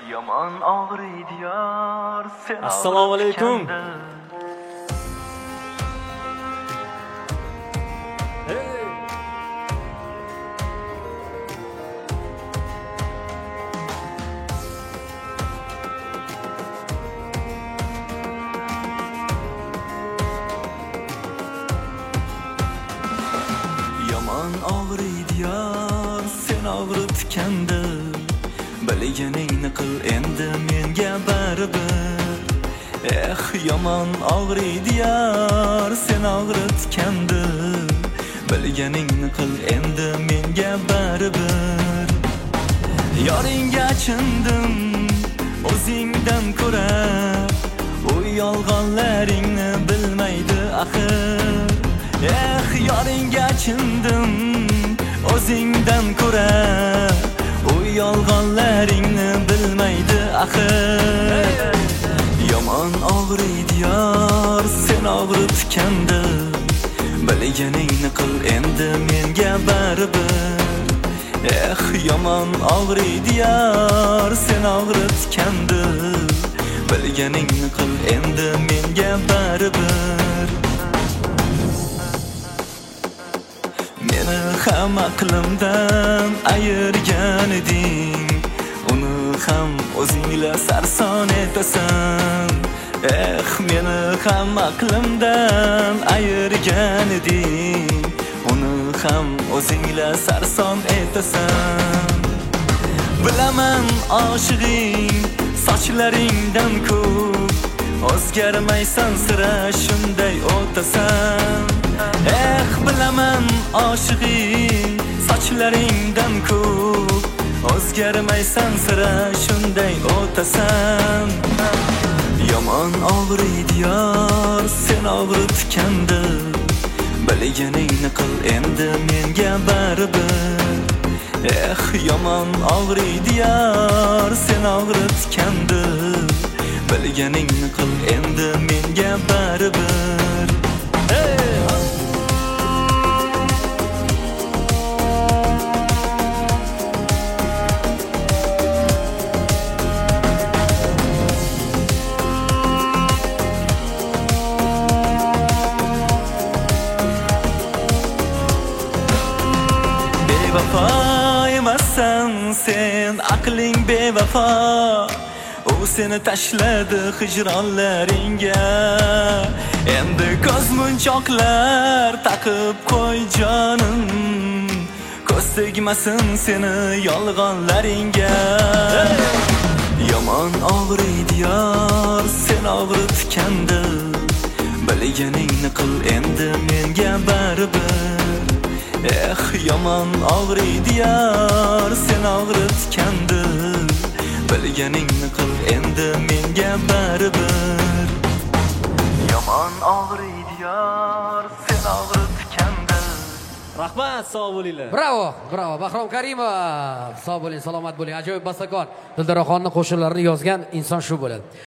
Yaman ağrıydı yar sen. Assalomu alaykum. Yaman ağrıydı yar sen ağrıtkanda bilganingni qil endi menga baribir. Yaman ağrıydı yar sen ağrıtkanda bilganingni qil endi menga baribir. Yoringga achindim o'zingdan ko'ra, u yolg'onlaringni bilmaydi axir. Yoringga achindim o'zingdan ko'ra, u yolg'onlaringni bilmaydi axir. Yaman ağrıydı yar sen ağrıtkanda bilganingni qil endi menga baribir. Yaman ağrıydı yar sen ağrıtkanda bilganingni qil endi menga baribir. Meni ham aqlimdan ayirgan eding, uni ham o'zingla sarson etasan. Meni ham aqlimdan ayirgan eding, uni ham o'zingla sarson etasan. Bilaman oshig'ing sochlaringdan ko'p, o'zgarmaysan sira shunday o'tasan. Bilaman oshig'ing sochlaringdan ko'p, o'zgarmaysan sira shunday o'tasan. Yaman ağrıydı yar sen ağrıtkanda bilganingni qil endi menga baribir. Yaman ağrıydı yar sen ağrıtkanda bilganingni qil endi menga baribir. Bevafo emassan sen, aqling bevafo. U seni tashladi hijronlaringga. Endi ko'zmunchoqlar taqib qo'y jonim, ko'z tegmasin seni yolg'onlaringga. Yaman ağrıydı yar sen ağrıtkanda bilganingni qil endi menga baribir. Yaman ağrıydı yar sen ağrıtkanda bilganingni qil endi menga baribir. Yaman ağrıydı yar sen ağrıtkanda. Rahmat, sog' bo'linglar. Bravo, bravo. Bahrom Karimov. Sog' bo'ling, salomat bo'ling. Ajoyib bastakor. Dildaroxonning qo'shiqlarini yozgan inson shu bo'ladi.